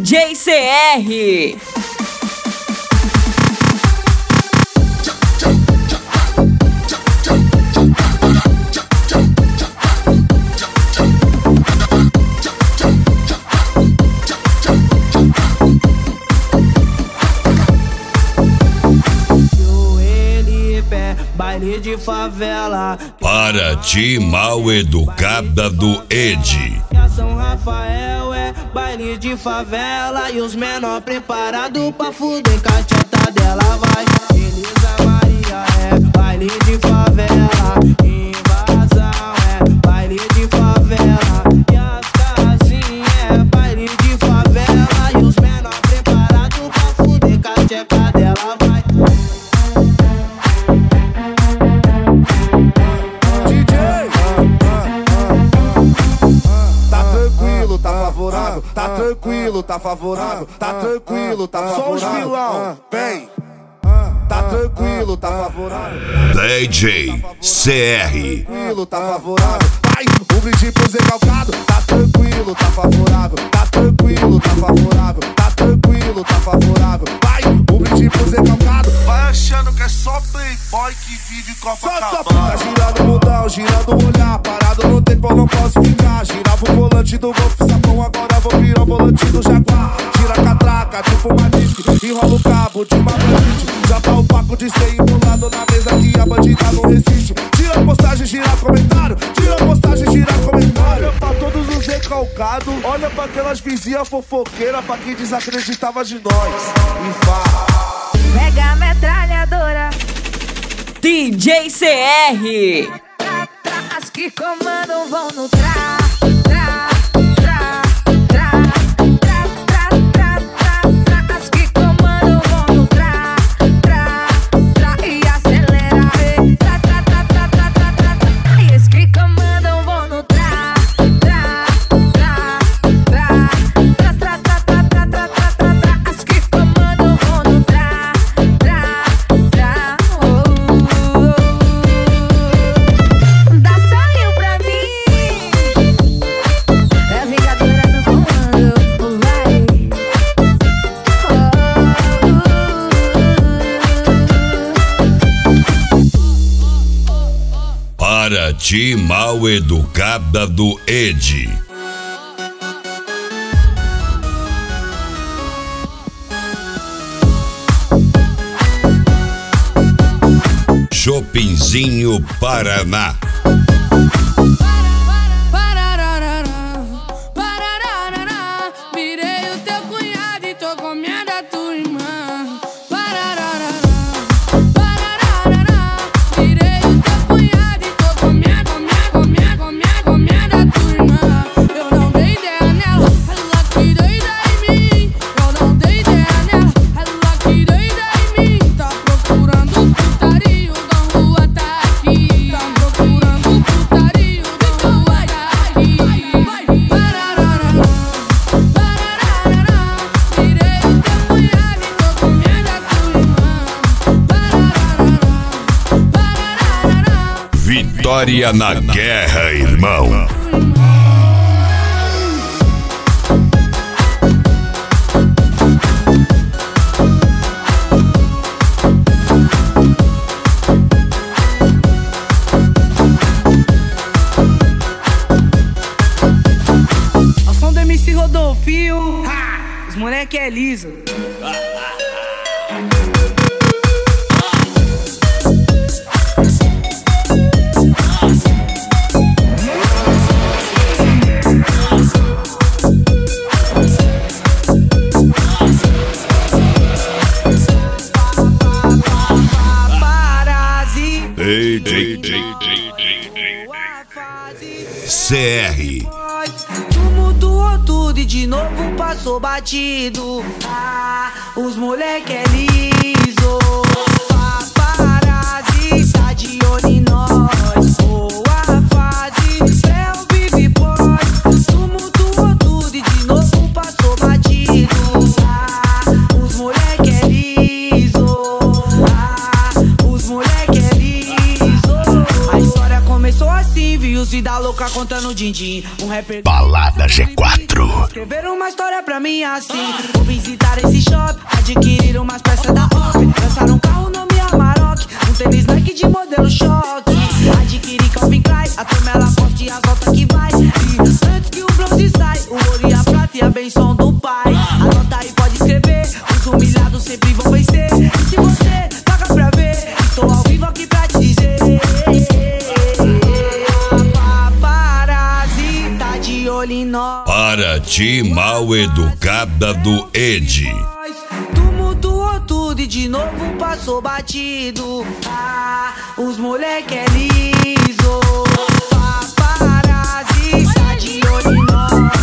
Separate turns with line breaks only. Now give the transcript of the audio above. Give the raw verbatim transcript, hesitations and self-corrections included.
D J C R.
Baile de favela.
Para ti, mal educada do Ed.
São Rafael é baile de favela e os menor preparado pra fuder com a tchota dela vai. Elisa Maria é baile de favela. Invasão é baile de favela. E as casinhas é baile de favela e os menor preparado pra fuder com a tchota dela vai.
Tá tranquilo, tá favorável, tá tranquilo, tá favorável. Só os vilão, vem. Tá tranquilo, tá favorável.
D J C R.
Tranquilo, tá favorável. Vai, um brinde pro Zé Calcado. Tá tranquilo, tá favorável. Tá tranquilo, tá favorável. Tá tranquilo, tá favorável. Vai, um brinde pro Zé Calcado.
Vai achando que é só playboy que vive Copacabana.
Tá girando o botão, girando o olhar. Parado no tempo, eu não posso ficar. Girava o volante do Golf Sapão, agora vou virar o volante do Jaguar. Gira a catraca, tipo uma disque. Enrola o cabo de uma bandite. Já tá o paco de ser empolado na mesa que a bandida não resiste. Tira a postagem, gira comentário. Tira a postagem, gira comentário. Olha pra todos os recalcados. Olha pra aquelas vizinhas fofoqueiras. Pra quem desacreditava de nós. E fala.
Pega a metralhadora.
D J C R.
As que comandam vão no tra, tra, tra, tra, tra, tra, tra, tra, tra. As que comandam vão no tra, tra, tra e acelera, tra, tra, tra, tra, tra, tra, tra. E as que comandam vão no tra, tra, tra, tra, tra, tra, tra, tra, tra, tra, tra. As que comandam vão no tra, tra, tra, oh. Dá salinho pra mim. É vingadora no comando, vai.
Para ti, mal educada do Ed. Shoppingzinho Paraná.
Virei o teu cunhado e tô comendo a tua irmã. Virei o teu cunhado e tô comendo, comendo, comendo, comendo, comendo a tua irmã. Eu não dei ideia nela, ela que deu ideia em mim. Eu não dei ideia nela, ela que deu ideia em mim. Tá procurando putaria, da rua tá aqui. Tá procurando putaria, da rua tá aqui. Parararará, parararará. Virei o teu cunhado e tô comendo a tua irmã. Parararará, parararará.
Vitória na guerra, irmão.
Ao som do M C Rodolfio, ha! Os moleque é liso. Paparazzi,
D J C R.
tumultuou tudo e de novo passou batido. Ah, os moleque é liso. Paparazzi tá de olho em nós. Boa fase, Léo vive pós. Tumultuou tudo e de novo passou batido. Ah, os moleque é liso. Ah, os moleque é liso. A história começou assim, viu Cida louca contando din-din. Um rapper
Balada G quatro.
escreveram uma história pra mim assim. Vou visitar esse shopping, adquirir umas peças da O P. Lançaram um carro nome Amarok, um tênis Nike de modelo choque. Adquiri Calvin Klein, a turma ela poste e as voltas que vai. E antes que o bronze sai, o ouro e a prata e a benção do pai. Anota aí, pode escrever, os humilhados sempre vão vencer. E se você paga pra ver, estou ao vivo aqui pra te dizer. Paparazzi tá de olho em nós.
Paraty Mal Educada do Ed.
Tumultuou tudo e de novo passou batido. Ah, os moleque é liso. Paparazzi tá de olho em nós.